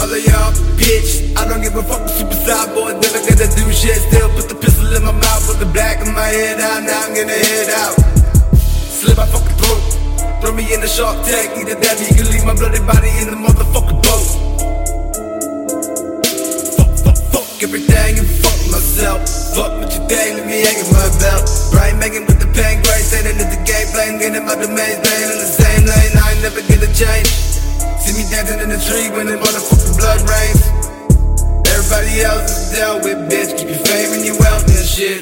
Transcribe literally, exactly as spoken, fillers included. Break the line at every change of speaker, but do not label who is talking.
all of y'all, bitch. I don't give a fuck, super side boy, never gonna do shit. Still put the pistol in my mouth, put the black in my head out. Now I'm gonna head out, slit my fucking throat. Throw me in the shark tank, either that or you can leave my bloody body in the motherfucking boat. Fuck, fuck, fuck everything and fuck myself. Fuck what you think, let me hang in my belt. Brian Megan with the pain, great, say that it's the game playing, getting my domain, staying in the same lane. I ain't never gonna change. See me dancing in the tree when the motherfucking blood rains. Everybody else is dealt with, bitch. Keep your fame and your wealth and shit.